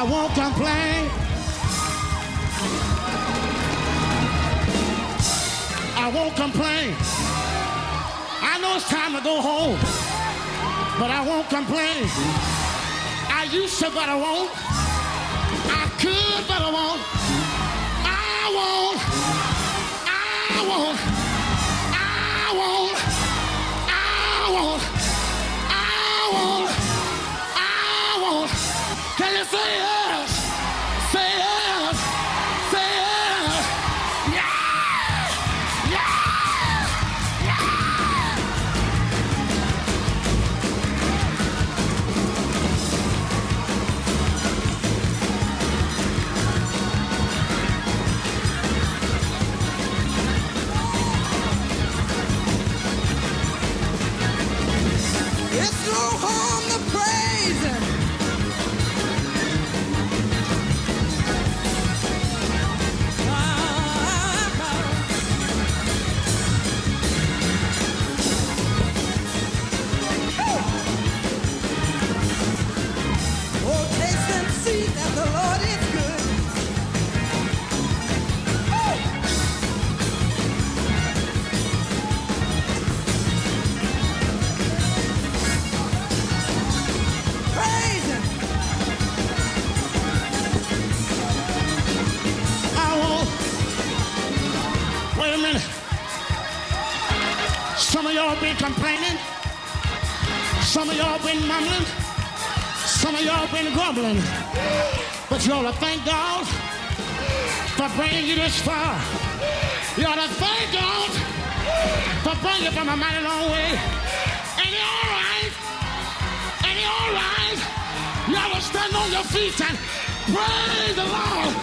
I won't complain. I won't complain. I know it's time to go home, but I won't complain. I used to, but I won't. I could, but I won't. I won't. I won't. I won't. I won't. I won't. I won't. Can you say yes? Say yes. Say yes. Yeah. Yeah. Yeah. It's no harm to praising. Oh, taste and see that the Lord is good. Praise Him. I won't. Wait a minute. Some of y'all been complaining. Some of y'all been mumbling. Some of y'all been grumbling. But you ought to thank God for bringing you this far. You ought to thank God for bringing you from a mighty long way. And you're all right. And you're all right. You ought to stand on your feet and praise the Lord.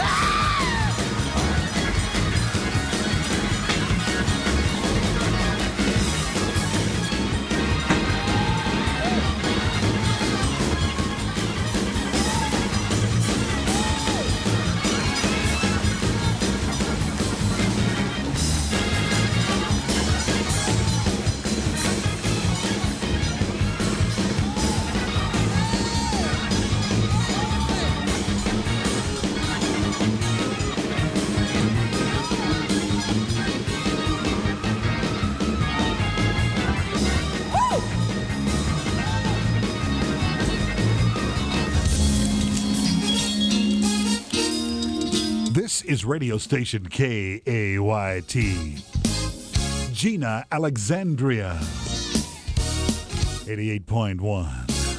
This is radio station KAYT. Gina, Alexandria. 88.1.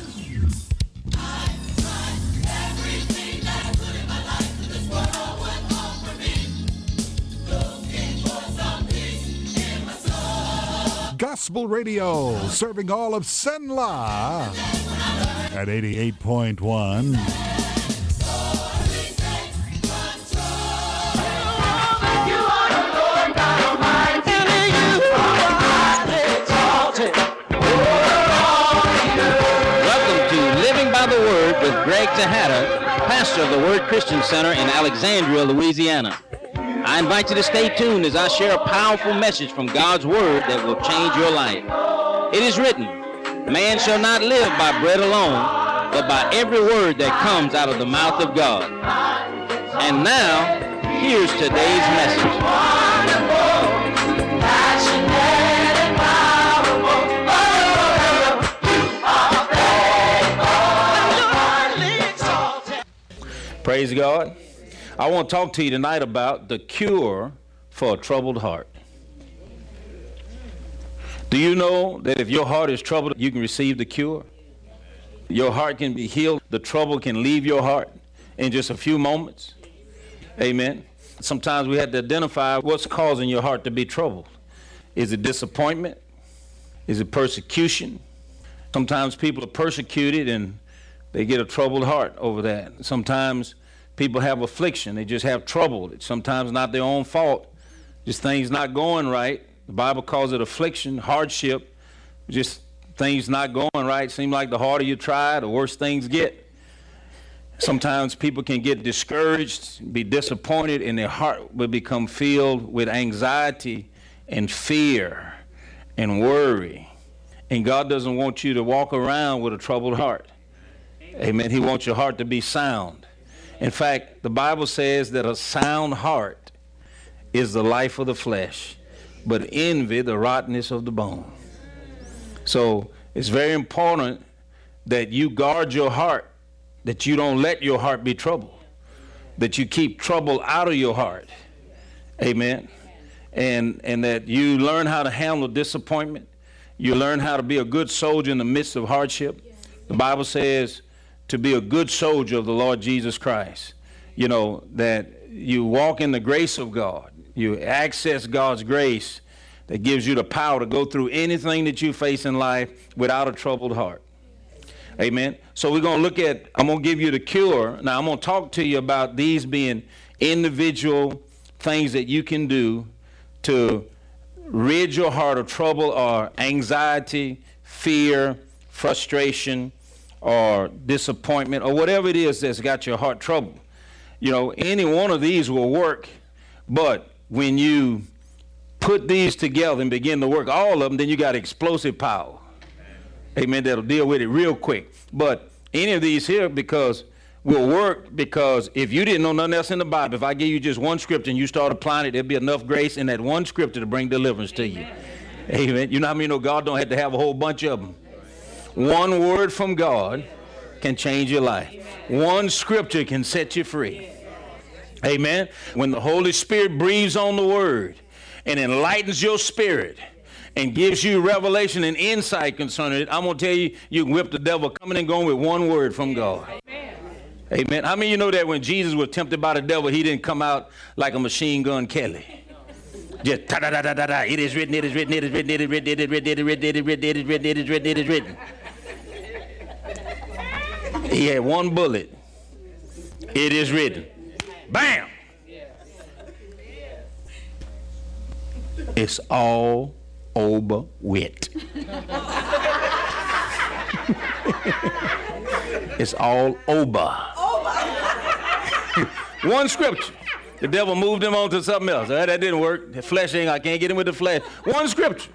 Gospel Radio, serving all of Senla at 88.1. The Word with Greg Tejada, pastor of the Word Christian Center in Alexandria, Louisiana. I invite you to stay tuned as I share a powerful message from God's Word that will change your life. It is written, man shall not live by bread alone, but by every word that comes out of the mouth of God. And now, here's today's message. Praise God. I want to talk to you tonight about the cure for a troubled heart. Do you know that if your heart is troubled, you can receive the cure? Your heart can be healed. The trouble can leave your heart in just a few moments. Amen. Sometimes we have to identify what's causing your heart to be troubled. Is it disappointment? Is it persecution? Sometimes people are persecuted and they get a troubled heart over that. Sometimes people have affliction. They just have trouble. It's sometimes not their own fault. Just things not going right. The Bible calls it affliction, hardship. Just things not going right. Seems like the harder you try, the worse things get. Sometimes people can get discouraged, be disappointed, and their heart will become filled with anxiety and fear and worry. And God doesn't want you to walk around with a troubled heart. Amen. He wants your heart to be sound. In fact, the Bible says that a sound heart is the life of the flesh, but envy the rottenness of the bone. So it's very important that you guard your heart, that you don't let your heart be troubled, that you keep trouble out of your heart. Amen. And that you learn how to handle disappointment. You learn how to be a good soldier in the midst of hardship. The Bible says to be a good soldier of the Lord Jesus Christ. You know, that you walk in the grace of God. You access God's grace that gives you the power to go through anything that you face in life without a troubled heart. Amen. So we're going to look at, I'm going to give you the cure. Now I'm going to talk to you about these being individual things that you can do to rid your heart of trouble or anxiety, fear, frustration, or disappointment, or whatever it is that's got your heart troubled. You know, any one of these will work, but when you put these together and begin to work all of them, then you got explosive power. Amen. That'll deal with it real quick. But any of these here will work because if you didn't know nothing else in the Bible, if I give you just one scripture and you start applying it, there'll be enough grace in that one scripture to bring deliverance to you. Amen. You know how many know God don't have to have a whole bunch of them? One word from God can change your life. One scripture can set you free. Amen. When the Holy Spirit breathes on the word and enlightens your spirit and gives you revelation and insight concerning it, I'm going to tell you, you can whip the devil coming and going with one word from God. Amen. Amen. How many of you know that when Jesus was tempted by the devil, he didn't come out like a machine gun Kelly? Just ta-da-da-da-da-da. It is written, it is written, it is written, it is written, it is written, it is written, it is written, it is written, it is written, it is written. He had one bullet. It is written. Bam! It's all over with. It's all over. One scripture. The devil moved him on to something else. That didn't work. The flesh I can't get him with the flesh. One scripture.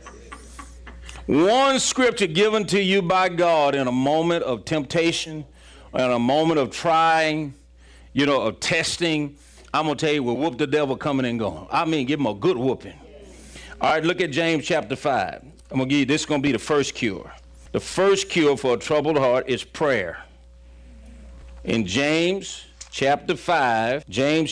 One scripture given to you by God in a moment of temptation, in a moment of trying, you know, of testing. I'm going to tell you, we'll whoop the devil coming and going. I mean, give him a good whooping. All right, look at James chapter 5. I'm going to give you, this is going to be the first cure. The first cure for a troubled heart is prayer. In James chapter 5,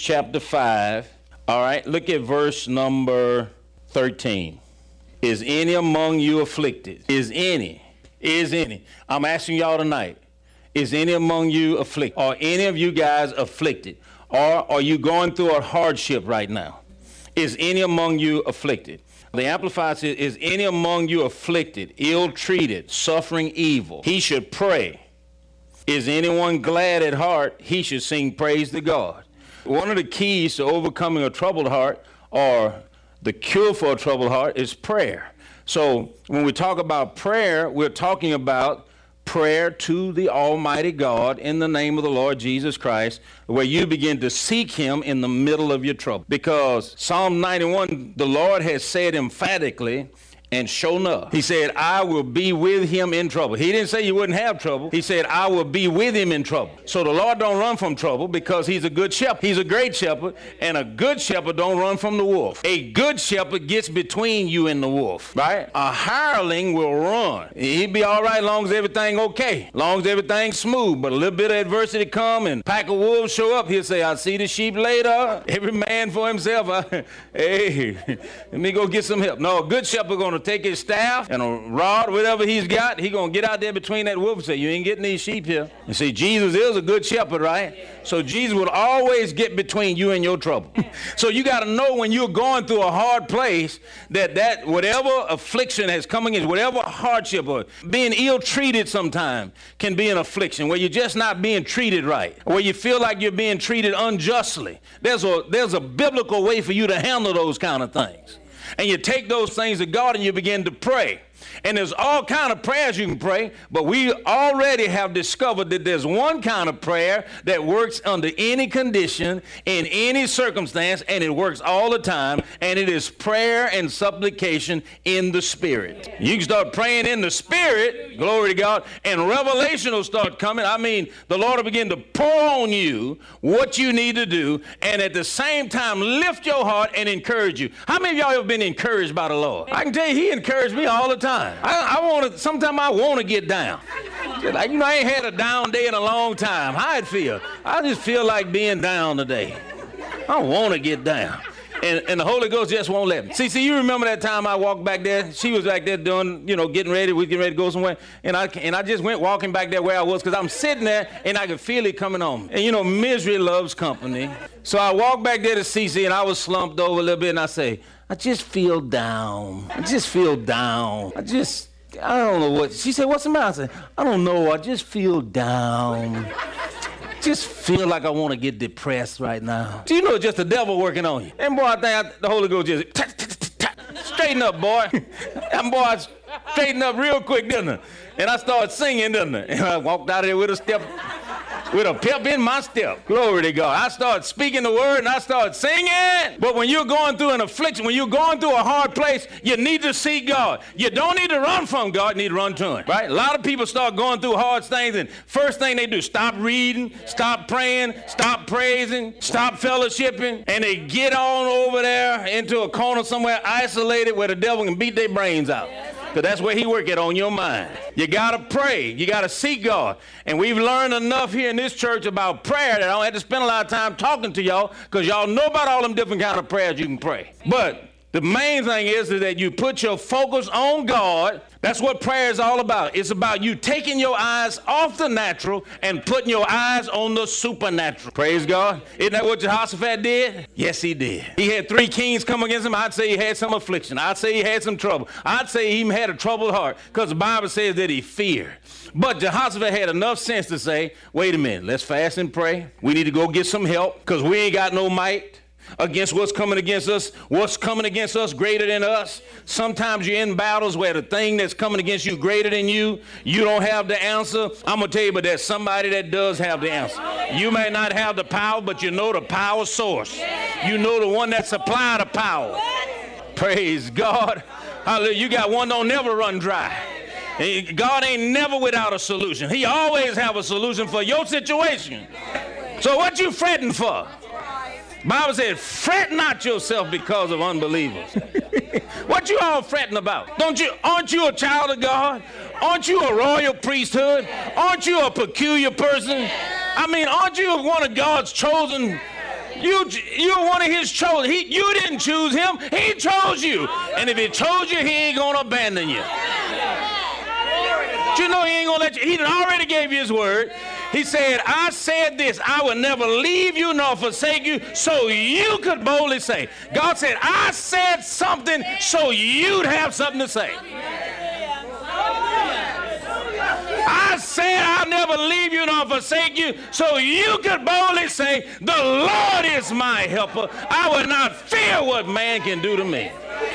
all right, look at verse number 13. Is any among you afflicted? Is any? I'm asking y'all tonight, is any among you afflicted? Are any of you guys afflicted? Or are you going through a hardship right now? Is any among you afflicted? The Amplified says, is any among you afflicted, ill-treated, suffering evil? He should pray. Is anyone glad at heart? He should sing praise to God. One of the keys to overcoming a troubled heart, or the cure for a troubled heart, is prayer. So when we talk about prayer, we're talking about prayer to the Almighty God in the name of the Lord Jesus Christ, where you begin to seek him in the middle of your trouble. Because Psalm 91, the Lord has said emphatically, and sure enough, he said, I will be with him in trouble. He didn't say you wouldn't have trouble. He said, I will be with him in trouble. So the Lord don't run from trouble because he's a good shepherd. He's a great shepherd, and a good shepherd don't run from the wolf. A good shepherd gets between you and the wolf, right? A hireling will run. He'd be all right as long as everything okay, as long as everything's smooth, but a little bit of adversity come and a pack of wolves show up, he'll say, I see the sheep later. Every man for himself. Hey, let me go get some help. No, a good shepherd going to take his staff and a rod, whatever he's got, he's going to get out there between that wolf and say, you ain't getting these sheep here. And see, Jesus is a good shepherd, right? So Jesus would always get between you and your trouble. So you got to know when you're going through a hard place that whatever affliction has come against, whatever hardship or being ill-treated sometimes can be an affliction where you're just not being treated right, where you feel like you're being treated unjustly. There's a biblical way for you to handle those kind of things. And you take those things to God and you begin to pray. And there's all kind of prayers you can pray, but we already have discovered that there's one kind of prayer that works under any condition, in any circumstance, and it works all the time, and it is prayer and supplication in the Spirit. You can start praying in the Spirit, glory to God, and revelation will start coming. I mean, the Lord will begin to pour on you what you need to do, and at the same time lift your heart and encourage you. How many of y'all have been encouraged by the Lord? I can tell you, he encouraged me all the time. Sometimes I want to get down. Like, I ain't had a down day in a long time. How it feel? I just feel like being down today. I want to get down. And the Holy Ghost just won't let me. See, you remember that time I walked back there? She was back there doing, getting ready. We getting ready to go somewhere. And I just went walking back there where I was because I'm sitting there and I could feel it coming on me. And misery loves company. So I walked back there to CC and I was slumped over a little bit and I say, I just feel down. I just feel down. I don't know what. She said, what's the matter? I said, I don't know. I just feel down. Just feel like I want to get depressed right now. So it's just the devil working on you. And boy, I think the Holy Ghost just straighten up, boy. And boy, I straightened up real quick, didn't I? And I started singing, didn't I? And I walked out of there with a pep in my step. Glory to God. I started speaking the word and I started singing. But when you're going through an affliction, when you're going through a hard place, you need to seek God. You don't need to run from God, you need to run to him, right? A lot of people start going through hard things and first thing they do, stop reading, stop praying, stop praising, stop fellowshipping, and they get on over there into a corner somewhere isolated where the devil can beat their brains out. Because that's where he work it on your mind. You got to pray. You got to seek God. And we've learned enough here in this church about prayer that I don't have to spend a lot of time talking to y'all because y'all know about all them different kind of prayers you can pray. But the main thing is that you put your focus on God. That's what prayer is all about. It's about you taking your eyes off the natural and putting your eyes on the supernatural. Praise God. Isn't that what Jehoshaphat did? Yes, he did. He had 3 kings come against him. I'd say he had some affliction. I'd say he had some trouble. I'd say he even had a troubled heart because the Bible says that he feared. But Jehoshaphat had enough sense to say, wait a minute, let's fast and pray. We need to go get some help because we ain't got no might against what's coming against us. What's coming against us greater than us. Sometimes you're in battles where the thing that's coming against you greater than you don't have the answer. I'm going to tell you, but there's somebody that does have the answer. You may not have the power, but you know the power source. You know the one that supplied the power. Praise God. Hallelujah. You got one don't never run dry. God ain't never without a solution. He always have a solution for your situation. So what you fretting for? Bible said, fret not yourself because of unbelievers. What you all fretting about? Aren't you a child of God? Aren't you a royal priesthood? Aren't you a peculiar person? I mean, aren't you one of God's chosen? You're one of his chosen. You didn't choose him. He chose you. And if he chose you, he ain't going to abandon you. But you know he ain't going to let you. He already gave you his word. He said, I said this, I will never leave you nor forsake you, so you could boldly say. God said, I said something so you'd have something to say. I said I'll never leave you nor forsake you, so you could boldly say, the Lord is my helper. I will not fear what man can do to me.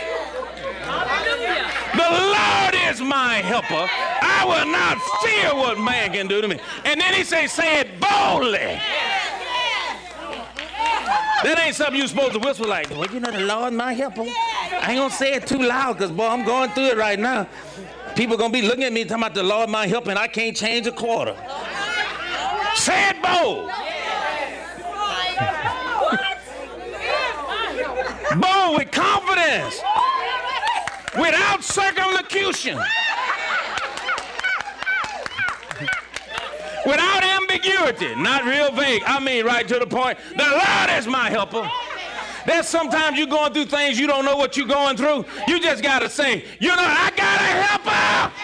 The Lord is my helper. I will not fear what man can do to me. And then he say it boldly. That ain't something you're supposed to whisper like, well, the Lord my helper. I ain't going to say it too loud because, boy, I'm going through it right now. People going to be looking at me talking about the Lord my helper and I can't change a quarter. Say it bold. Bold with confidence. Without circumlocution. Without ambiguity. Not real vague. I mean right to the point. The Lord is my helper. There's sometimes you're going through things you don't know what you're going through. You just got to say, I got a helper.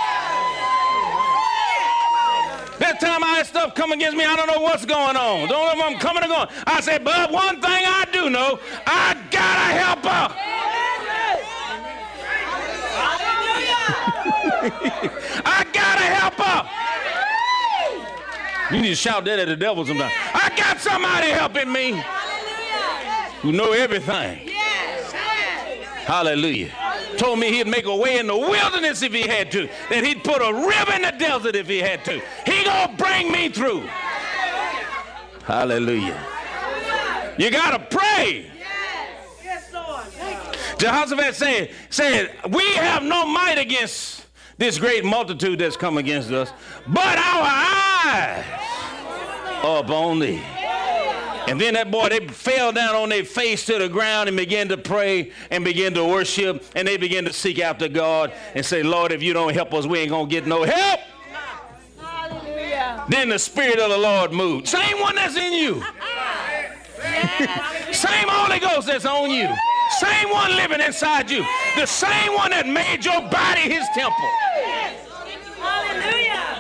That time I had stuff come against me, I don't know what's going on. Don't know if I'm coming or going. I said, but one thing I do know, I got a helper. I got a helper. You need to shout that at the devil sometimes. I got somebody helping me who know everything. Hallelujah. Told me he'd make a way in the wilderness if he had to. That he'd put a river in the desert if he had to. He gonna bring me through. Hallelujah. You gotta pray. Yes, Lord. Jehoshaphat said, we have no might against this great multitude that's come against us, but our eyes are upon thee. And then that boy, they fell down on their face to the ground and began to pray and began to worship, and they began to seek after God and say, Lord, if you don't help us, we ain't going to get no help. Hallelujah. Then the Spirit of the Lord moved. Same one that's in you. Same Holy Ghost that's on you. Same one living inside you. The same one that made your body his temple. Hallelujah.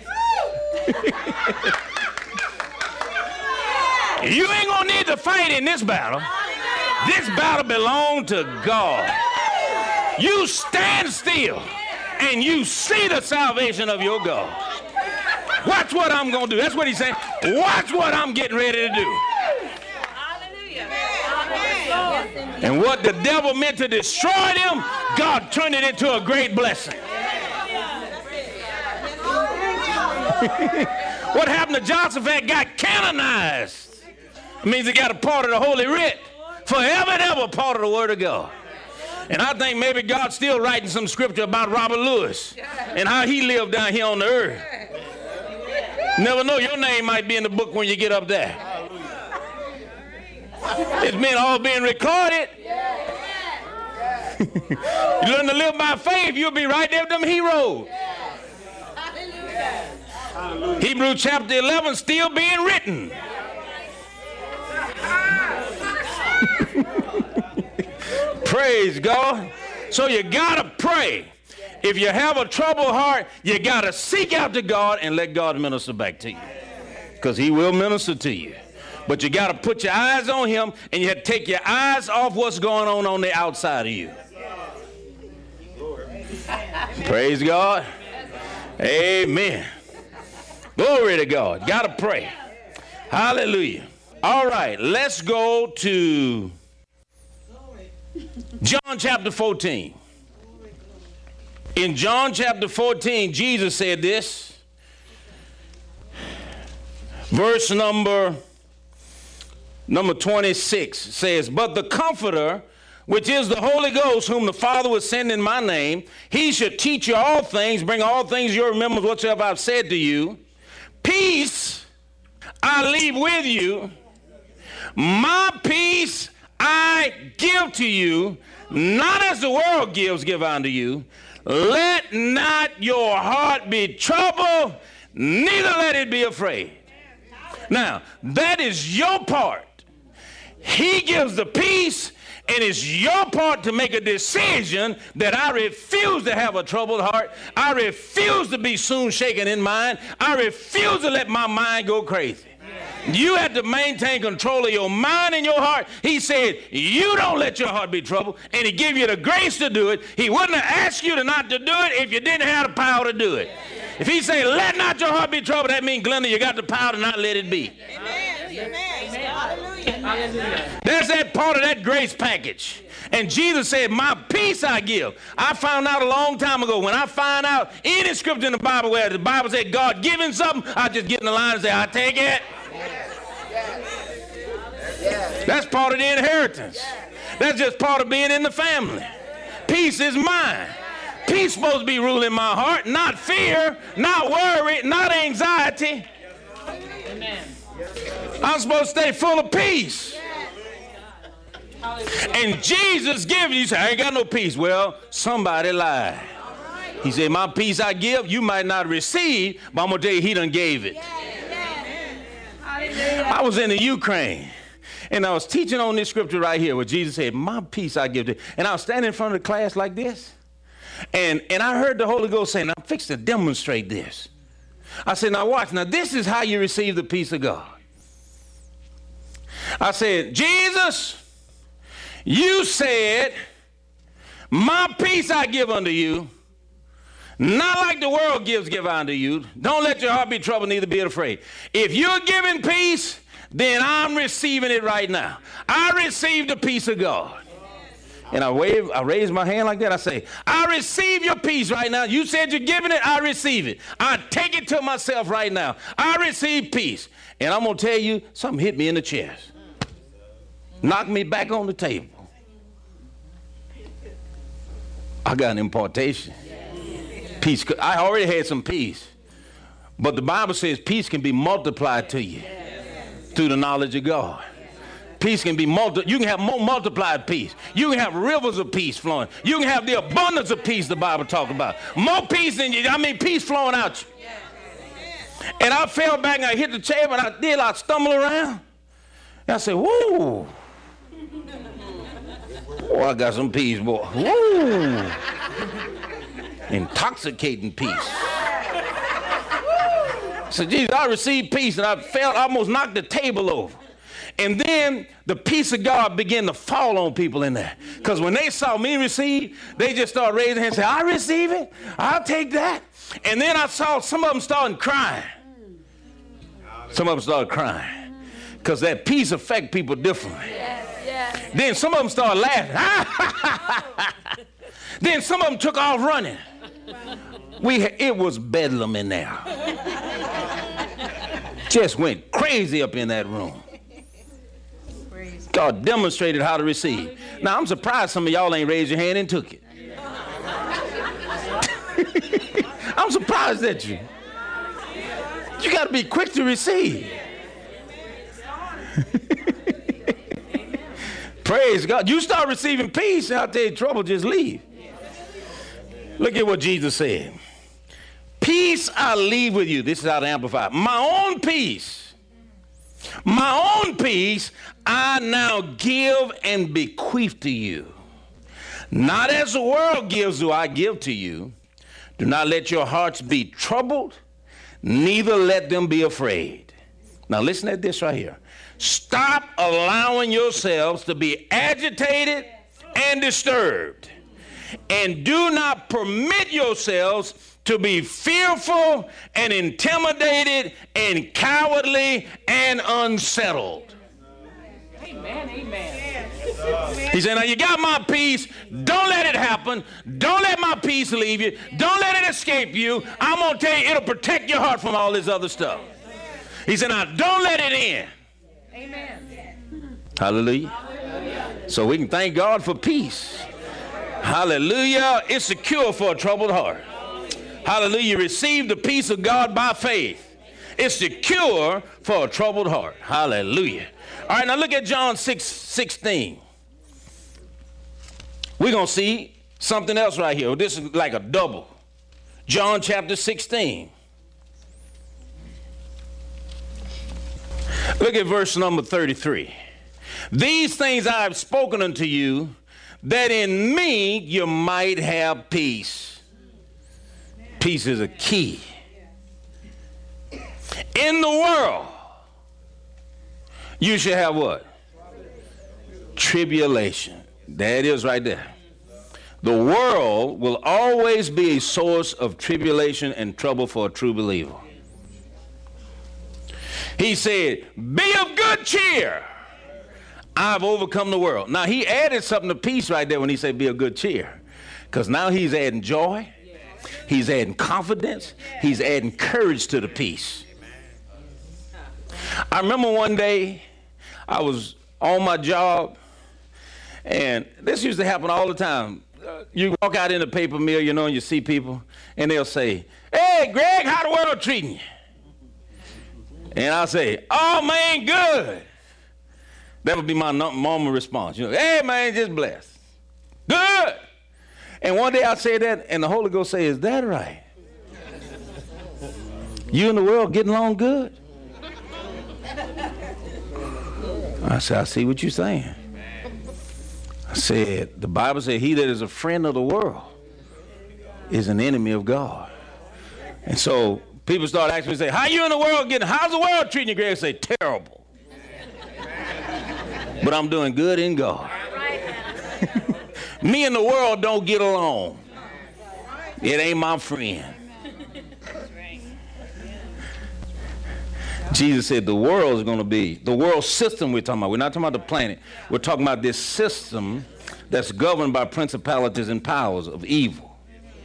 You ain't gonna need to fight in this battle. This battle belongs to God. You stand still and you see the salvation of your God. Watch what I'm gonna do. That's what he's saying. Watch what I'm getting ready to do. And what the devil meant to destroy them, God turned it into a great blessing. What happened to Jehoshaphat got canonized. It means he got a part of the Holy Writ. Forever and ever part of the Word of God. And I think maybe God's still writing some scripture about Robert Lewis and how he lived down here on the earth. Never know, your name might be in the book when you get up there. It's been all being recorded. You learn to live by faith, you'll be right there with them heroes. Hebrews chapter 11 still being written. Praise God. So you gotta pray. If you have a troubled heart, you gotta seek out to God and let God minister back to you, because he will minister to you. But you gotta put your eyes on him, and you have to take your eyes off what's going on the outside of you. Praise God. Amen. Glory to God. Gotta pray. Hallelujah. All right, let's go to John chapter 14. In John chapter 14, Jesus said this. Verse number 26 says, but the Comforter, which is the Holy Ghost, whom the Father will send in my name, he should teach you all things, bring all things to your remembrance whatsoever I've said to you. Peace I leave with you. My peace I give to you, not as the world gives, give unto you. Let not your heart be troubled, neither let it be afraid. Now, that is your part. He gives the peace, and it's your part to make a decision that I refuse to have a troubled heart. I refuse to be soon shaken in mind. I refuse to let my mind go crazy. You have to maintain control of your mind and your heart. He said, you don't let your heart be troubled, and he give you the grace to do it. He wouldn't have asked you to not to do it if you didn't have the power to do it. If he said, let not your heart be troubled, that means, Glenda, you got the power to not let it be. Amen. Hallelujah. That's that part of that grace package. And Jesus said, my peace I give. I found out a long time ago, when I find out any scripture in the Bible where the Bible said God giving something, I just get in the line and say, I take it. That's part of the inheritance. That's just part of being in the family. Peace is mine. Peace supposed to be ruling my heart, not fear, not worry, not anxiety. Amen. I'm supposed to stay full of peace. And Jesus gives you, say, I ain't got no peace. Well, somebody lied. He said, my peace I give, you might not receive, but I'm going to tell you, he done gave it. I was in the Ukraine, and I was teaching on this scripture right here where Jesus said, my peace I give to you. And I was standing in front of the class like this, and I heard the Holy Ghost saying, I'm fixing to demonstrate this. I said, now watch. Now this is how you receive the peace of God. I said, Jesus, you said, my peace I give unto you, not like the world gives, give unto you. Don't let your heart be troubled, neither be afraid. If you're giving peace, then I'm receiving it right now. I receive the peace of God. And I raise my hand like that. I say, I receive your peace right now. You said you're giving it. I receive it. I take it to myself right now. I receive peace. And I'm going to tell you, something hit me in the chest. Knocked me back on the table. I got an impartation. Peace. I already had some peace. But the Bible says peace can be multiplied to you through the knowledge of God. Peace can be you can have more multiplied peace. You can have rivers of peace flowing. You can have the abundance of peace the Bible talks about. More peace than peace flowing out you. And I fell back and I hit the table and I stumbled around. And I said, whoa. Oh, I got some peace, boy. Whoa. Intoxicating peace. I said, Jesus, I received peace, and I almost knocked the table over. And then the peace of God began to fall on people in there. Because when they saw me receive, they just started raising their hands and said, I receive it. I'll take that. And then I saw some of them starting crying. Some of them started crying. Because that peace affects people differently. Yes. Then some of them started laughing. Then some of them took off running. It was bedlam in there. Just went crazy up in that room. God demonstrated how to receive. Now, I'm surprised some of y'all ain't raised your hand and took it. I'm surprised at you. You got to be quick to receive. Praise God. You start receiving peace, and I'll tell you, trouble just leave. Look at what Jesus said. Peace I leave with you. This is how to amplify. My own peace I now give and bequeath to you. Not as the world gives do I give to you. Do not let your hearts be troubled, neither let them be afraid. Now listen at this right here. Stop allowing yourselves to be agitated and disturbed. And do not permit yourselves to be fearful and intimidated and cowardly and unsettled. Amen, amen. He said, now you got my peace. Don't let it happen. Don't let my peace leave you. Don't let it escape you. I'm going to tell you, it'll protect your heart from all this other stuff. He said, now don't let it in. Amen. Hallelujah. So we can thank God for peace. Hallelujah. It's a cure for a troubled heart. Hallelujah. Receive the peace of God by faith. It's the cure for a troubled heart. Hallelujah. All right, now look at John 6:16. We're going to see something else right here. This is like a double. John chapter 16. Look at verse number 33. These things I have spoken unto you, that in me you might have peace. Peace is a key. In the world, you should have what? Tribulation. There it is right there. The world will always be a source of tribulation and trouble for a true believer. He said, be of good cheer. I've overcome the world. Now, he added something to peace right there when he said be of good cheer. Because now he's adding joy. He's adding confidence. He's adding courage to the peace. I remember one day I was on my job, and this used to happen all the time. You walk out in the paper mill, you know, and you see people, and they'll say, hey, Greg, how the world treating you? And I'll say, oh, man, good. That would be my normal response. You know, hey, man, just blessed. Good. And one day I say that, and the Holy Ghost say, is that right? You and the world getting along good? I said, I see what you're saying. I said, the Bible said, he that is a friend of the world is an enemy of God. And so people start asking me, say, how you in the world getting, how's the world treating you, Greg? I say, terrible. But I'm doing good in God. Me and the world don't get along. It ain't my friend. Jesus said the world is going to be, the world system we're talking about. We're not talking about the planet. We're talking about this system that's governed by principalities and powers of evil.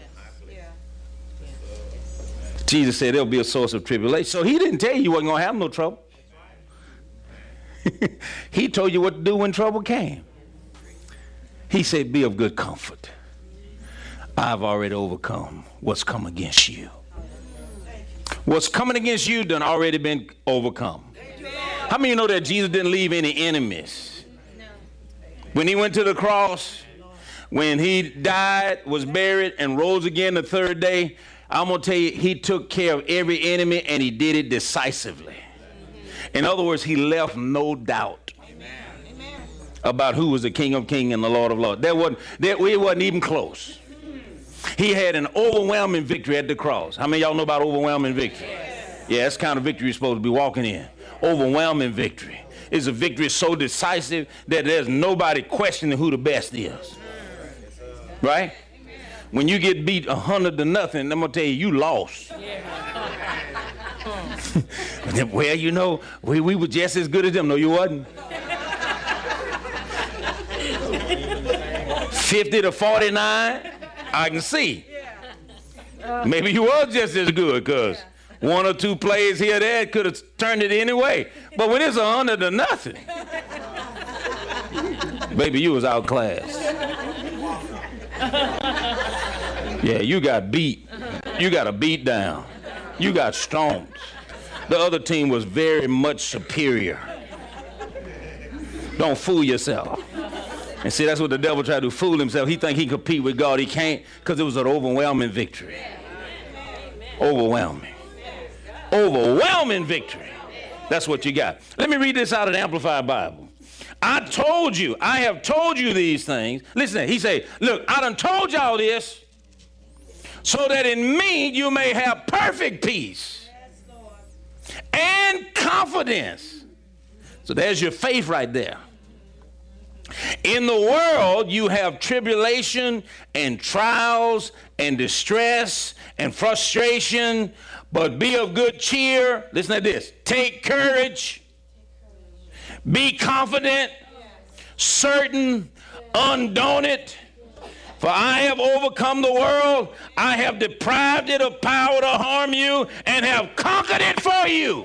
Jesus said there'll be a source of tribulation. So he didn't tell you wasn't going to have no trouble. He told you what to do when trouble came. He said, be of good comfort. I've already overcome what's come against you. What's coming against you done already been overcome. How many of you know that Jesus didn't leave any enemies? When he went to the cross, when he died, was buried, and rose again the third day, I'm going to tell you, he took care of every enemy, and he did it decisively. In other words, he left no doubt about who was the King of Kings and the Lord of Lords. It wasn't even close. He had an overwhelming victory at the cross. How many of y'all know about overwhelming victory? Yeah, that's the kind of victory you're supposed to be walking in. Overwhelming victory. It's a victory so decisive that there's nobody questioning who the best is. Right? When you get beat 100-0, I'm going to tell you, you lost. Well, you know, we were just as good as them. No, you wasn't. 50-49, I can see. Maybe you was just as good, because one or two plays here or there could have turned it anyway. But when it's 100-0, baby, you was outclassed. Yeah, you got beat. You got a beat down. You got stomped. The other team was very much superior. Don't fool yourself. And see, that's what the devil tried to do, fool himself. He think he can compete with God. He can't, because it was an overwhelming victory. Overwhelming. Overwhelming victory. That's what you got. Let me read this out of the Amplified Bible. I have told you these things. Listen, he said, look, I done told y'all this so that in me you may have perfect peace and confidence. So there's your faith right there. In the world, you have tribulation and trials and distress and frustration, but be of good cheer. Listen to this. Take courage. Be confident, certain, undaunted. For I have overcome the world. I have deprived it of power to harm you and have conquered it for you.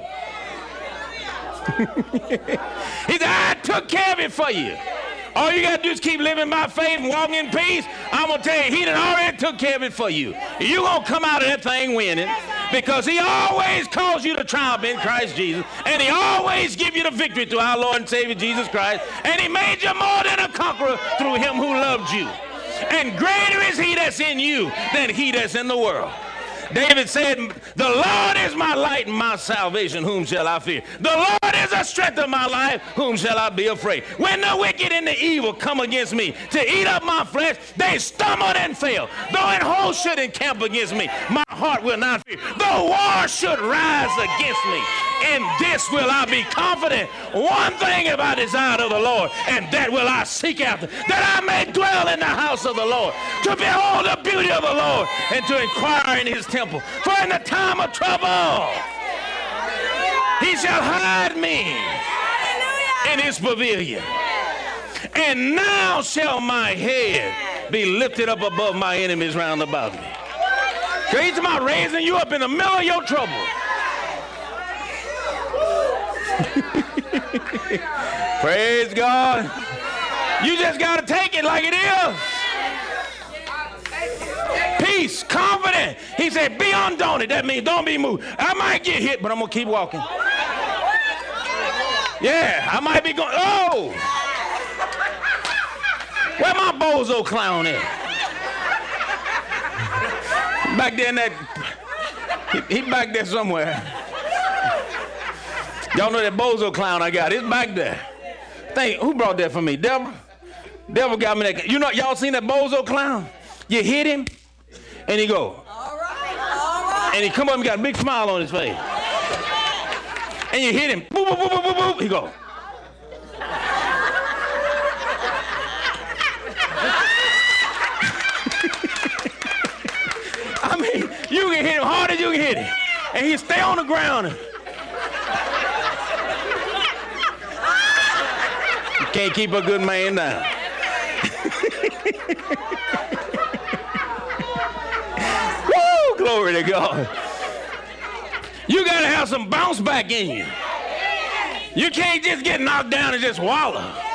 He said, I took care of it for you. All you got to do is keep living by faith and walking in peace. I'm going to tell you, he done already took care of it for you. You're going to come out of that thing winning, because he always calls you to triumph in Christ Jesus, and he always give you the victory through our Lord and Savior Jesus Christ, and he made you more than a conqueror through him who loved you. And greater is he that's in you than he that's in the world. David said, the Lord is my light and my salvation, whom shall I fear? The Lord is the strength of my life, whom shall I be afraid? When the wicked and the evil come against me to eat up my flesh, they stumble and fail. Though an host should encamp against me, my heart will not fear. Though war should rise against me, in this will I be confident. One thing have I desired of the Lord, and that will I seek after, that I may dwell in the house of the Lord, to behold the beauty of the Lord, and to inquire in his temple. For in the time of trouble, he shall hide me in his pavilion. And now shall my head be lifted up above my enemies round about me. So he's about raising you up in the middle of your trouble. Praise God. You just got to take it like it is. Peace, confident. He said, be undaunted. That means don't be moved. I might get hit, but I'm going to keep walking. Yeah, I might be going, oh. Where my bozo clown at? Back there in that, he back there somewhere. Y'all know that bozo clown I got. It's back there. Who brought that for me? Deborah? Deborah got me that. You know, y'all seen that bozo clown? You hit him, and he go. All right. And he come up and got a big smile on his face. And you hit him. Boop, boop, boop, boop, boop, boop. He go. I mean, you can hit him hard as you can hit him. And he stay on the ground. Can't keep a good man down. Woo! Glory to God. You got to have some bounce back in you. You can't just get knocked down and just wallow.